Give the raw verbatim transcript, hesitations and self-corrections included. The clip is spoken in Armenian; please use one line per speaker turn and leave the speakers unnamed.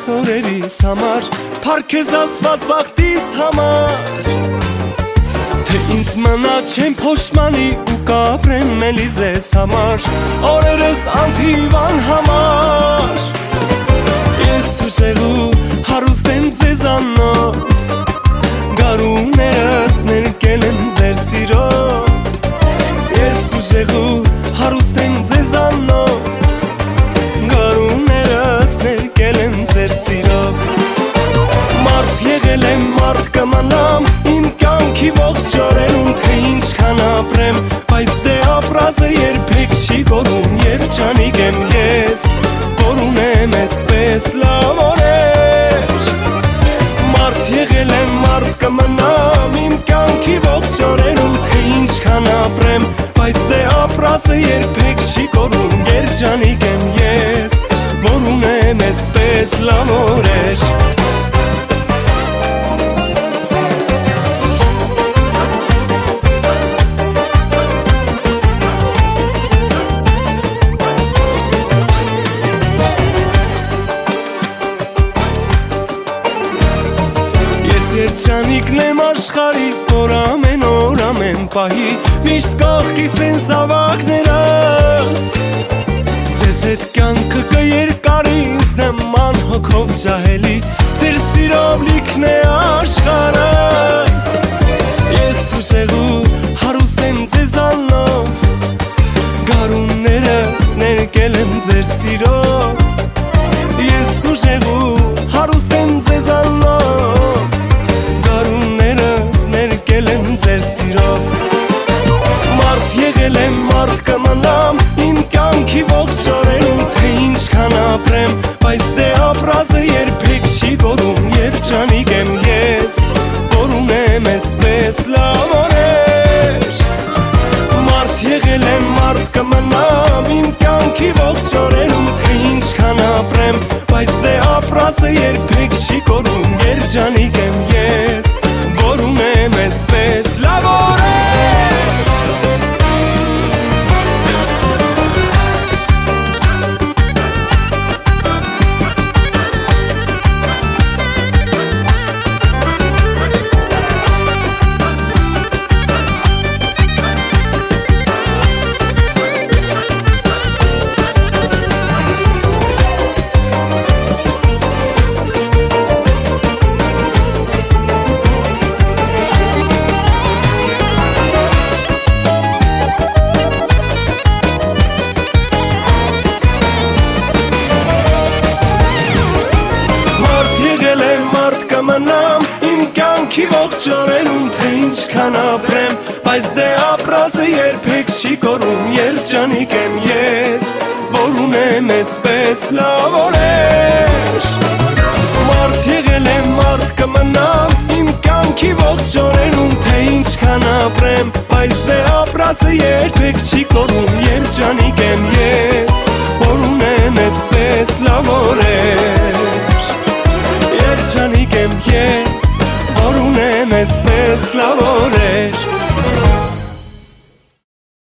օրերիս համար, փառք քեզ Աստված բախտիս համար, թե ինձ մնա չեմ փոշմանի ու կապրեմ էլի ձեզ համար, օրերս անթիվան համար, ես ուժեղ ու հարուստ եմ ձեզանով, գարուներս ներկել են ձեր սիրով, ես ուժեղ ու հարուստ եմ ձեզանով, գարուներս ներկել են ձեր սիրով, մարդ եղել եմ, մարդ կմնամ, իմ կյանքի ողջ օրերում, թե ինչքան ապրեմ, բայց դե ապրածը երբեք չի գոռում, երջանիկ եմ ես, որ ունեմ էսպես լավ օրեր, մարդ եղել եմ, մարդ կմնամ, իմ կյանքի ողջ օրերում, թե ինչքան ապրեմ, բայց դե ապրածը երբեք չի գոռում, երջանիկ եմ ես, որ ունեմ էսպես լավ օրեր։ Երջանիկն եմ աշխարհի, որ ամեն օր ամեն պահի միշտ կողքիս են զավակներս, ձեզ հետ կյանքը կերկարի, ինձ նման հոգով ջահելի, ձեր սիրով լիքն է աշխարհս, ես ուժեղ ու հարուստ եմ ձեզանով, գարուններս ներկել են ձեր սիրով, ես ուժեղ ու հարուստ եմ ձեզանով, ձեր սիրով, մարդ եղել եմ, մարդ կմնամ, իմ կյանքի ողջ օրերում, թե ինչքան ապրեմ, բայց դե ապրածը երբեք չի գոռում, երջանիկ եմ ես, որ ունեմ էսպես լավ օրեր, մարդ եղել եմ, մարդ կմնամ, իմ կյանքի ողջ օրերում, թե ինչքան ապրեմ, բայց դե ապրածը երբեք չի գոռում, երջանիկ եմ ես, որ ունեմ էսպես լավ օրեր։ Իմ կյանքի ողջ օրերում, թե ինչքան ապրեմ, բայց դե ապրածը երբեք չի գոռում, երջանիկ եմ ես, որ ունեմ էսպես լավ օրեր, մարդ եղել եմ, մարդ կմնամ, իմ կյանքի ողջ օրերում, թե ինչքան ապրեմ, բայց դե ապրածը երբեք չի գոռում, երջանիկ եմ ես, որ ունեմ էսպես լավ օրեր, երջանիկ եմ ես, որ ունեմ էսպես լավ օրեր։